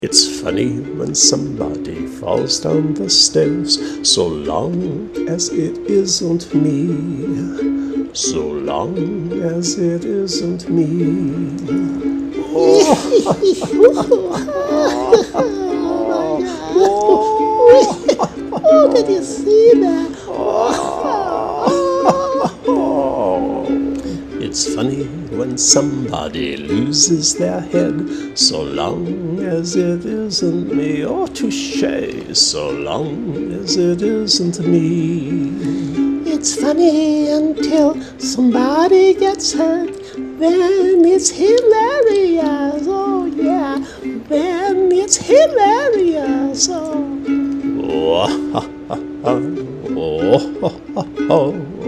It's funny when somebody falls down the stairs, so long as it isn't me. So long as it isn't me. Oh, did you see that? It's funny when somebody loses their head, so long as it isn't me. Oh, touche, so long as it isn't me. It's funny until somebody gets hurt, then it's hilarious. Oh yeah, then it's hilarious. Oh, oh, oh, oh, oh.